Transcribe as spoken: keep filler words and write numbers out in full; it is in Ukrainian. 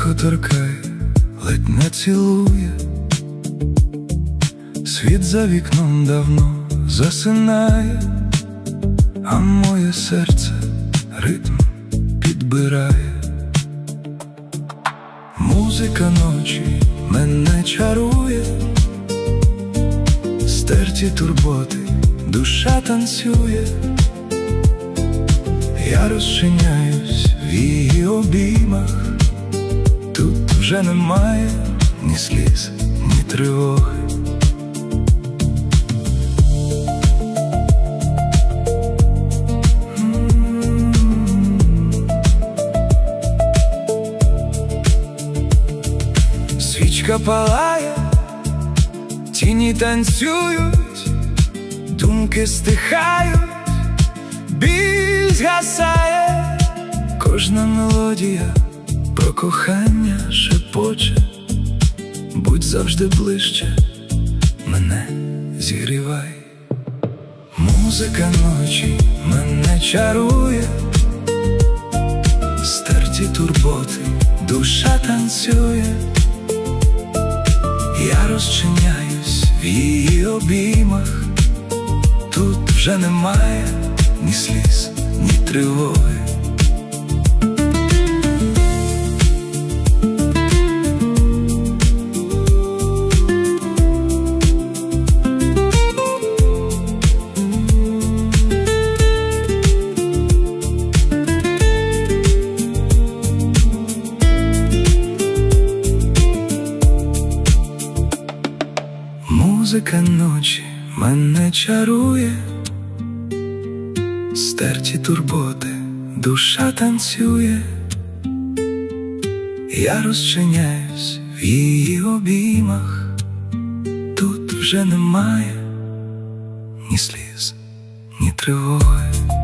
тихо торкає, ледь не цілує. Світ за вікном давно засинає, а моє серце ритм підбирає. Музика ночі мене чарує, стерті турботи, душа танцює. Я розчиняюсь в її обіймах, тут вже немає ні сліз, ні тривоги. Свічка палає, тіні танцюють, думки стихають, біль згасає. Кожна мелодія про кохання шепоче, будь завжди ближче, мене зігрівай. Музика ночі мене чарує, стерті турботи, душа танцює. Я розчиняюсь в її обіймах, тут вже немає ні сліз, ні тривоги. Музика ночі мене чарує, стерті турботи, душа танцює. Я розчиняюсь в її обіймах, тут вже немає ні сліз, ні тривоги.